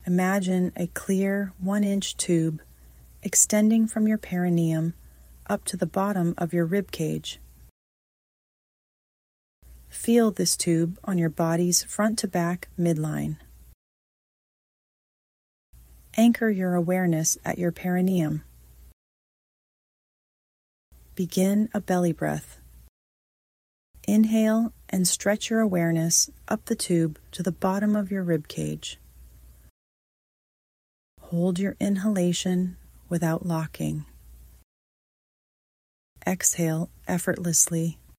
Imagine a clear 1-inch tube extending from your perineum up to the bottom of your rib cage. Feel this tube on your body's front to back midline. Anchor your awareness at your perineum. Begin a belly breath. Inhale and stretch your awareness up the tube to the bottom of your rib cage. Hold your inhalation without locking. Exhale effortlessly